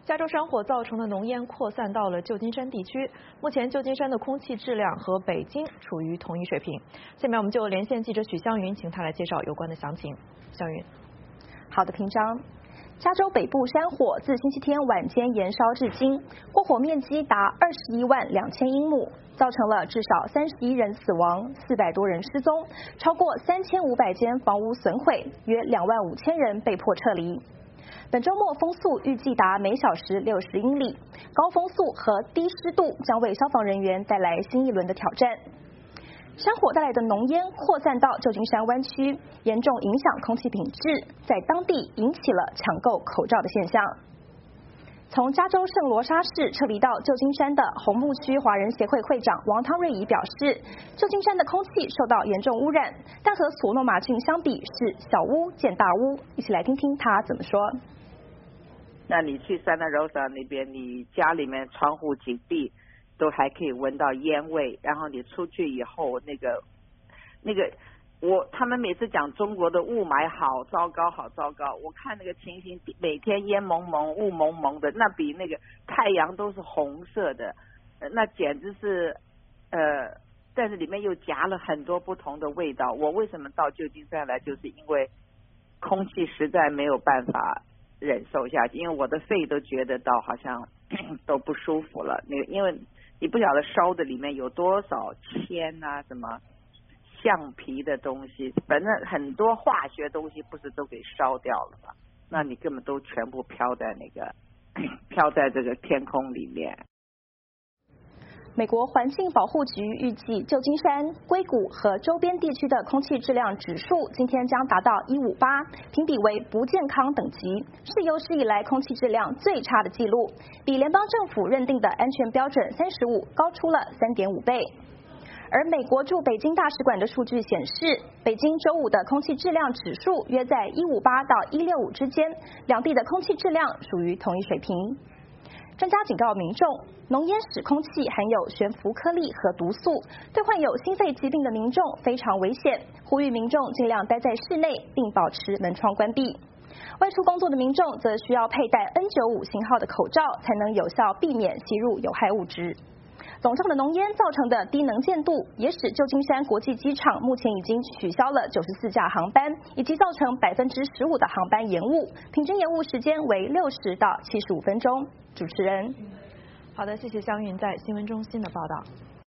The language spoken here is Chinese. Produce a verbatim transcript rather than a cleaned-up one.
加州山火造成的浓烟扩散到了旧金山地区，目前旧金山的空气质量和北京处于同一水平。下面我们就连线记者许湘云，请她来介绍有关的详情。湘云， 好的，平章。加州北部山火自星期天晚间延烧至今，过火面积达二十一万两千英亩，造成了至少三十一人死亡，四百多人失踪，超过三千五百间房屋损毁，约两万五千人被迫撤离。本周末风速预计达每小时六十英里，高风速和低湿度将为消防人员带来新一轮的挑战。山火带来的浓烟扩散到旧金山湾区，严重影响空气品质，在当地引起了抢购口罩的现象。从加州圣罗莎市撤离到旧金山的红木区华人协会会长王汤瑞仪表示，旧金山的空气受到严重污染，但和索诺玛郡相比是小巫见大巫。一起来听听他怎么说。 那你去Santa Rosa那边，你家里面窗户紧闭，都还可以闻到烟味，然后你出去以后，那个那个我他们每次讲中国的雾霾好糟糕好糟糕，我看那个情形，每天烟蒙蒙雾蒙蒙的，那比那个太阳都是红色的，那简直是呃但是里面又夹了很多不同的味道。我为什么到旧金山来，就是因为空气实在没有办法忍受下去，因为我的肺都觉得到好像都不舒服了。那个因为你不晓得烧的里面有多少铅啊，什么橡皮的东西，反正很多化学东西不是都给烧掉了吗？那你根本都全部飘在那个飘在这个天空里面。 美国环境保护局预计，旧金山、硅谷和周边地区的空气质量指数今天将达到一五八，评比为不健康等级，是有史以来空气质量最差的记录，比联邦政府认定的安全标准三十五高出了三点五倍。而美国驻北京大使馆的数据显示，北京周五的空气质量指数约在一五八到一六五之间，两地的空气质量属于同一水平。专家警告民众，浓烟使空气含有悬浮颗粒和毒素，对患有心肺疾病的民众非常危险，呼吁民众尽量待在室内，并保持门窗关闭。外出工作的民众则需要佩戴 N 九十五 型号的口罩，才能有效避免吸入有害物质。笼罩的浓烟造成的低能见度，也使旧金山国际机场目前已经取消了九十四架航班，以及造成百分之十五的航班延误，平均延误时间为六十到七十五分钟。主持人， 好的，谢谢湘云在新闻中心的报道。